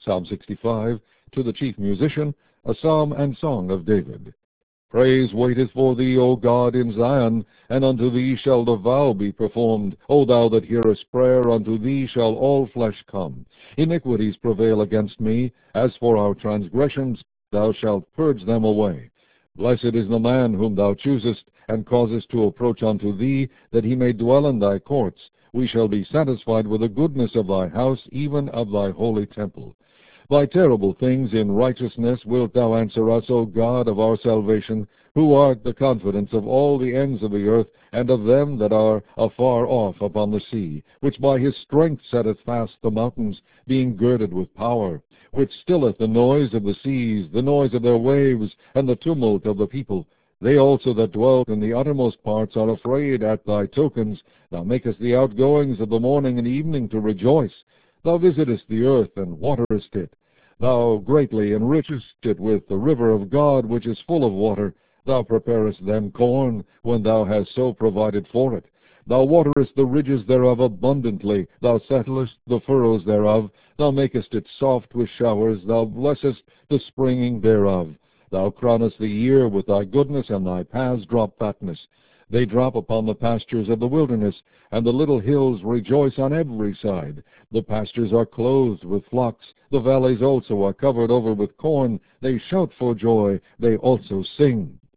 Psalm 65, to the chief musician, a psalm and song of David. Praise waiteth for thee, O God, in Zion, and unto thee shall the vow be performed. O thou that hearest prayer, unto thee shall all flesh come. Iniquities prevail against me. As for our transgressions, thou shalt purge them away. Blessed is the man whom thou choosest, and causest to approach unto thee, that he may dwell in thy courts. We shall be satisfied with the goodness of thy house, even of thy holy temple. By terrible things in righteousness wilt thou answer us, O God of our salvation, who art the confidence of all the ends of the earth, and of them that are afar off upon the sea, which by his strength setteth fast the mountains, being girded with power, which stilleth the noise of the seas, the noise of their waves, and the tumult of the people. They also that dwell in the uttermost parts are afraid at thy tokens. Thou makest the outgoings of the morning and evening to rejoice. Thou visitest the earth, and waterest it. Thou greatly enrichest it with the river of God, which is full of water. Thou preparest them corn, when thou hast so provided for it. Thou waterest the ridges thereof abundantly. Thou settlest the furrows thereof. Thou makest it soft with showers. Thou blessest the springing thereof. Thou crownest the year with thy goodness, and thy paths drop fatness. They drop upon the pastures of the wilderness, and the little hills rejoice on every side. The pastures are clothed with flocks. The valleys also are covered over with corn. They shout for joy. They also sing.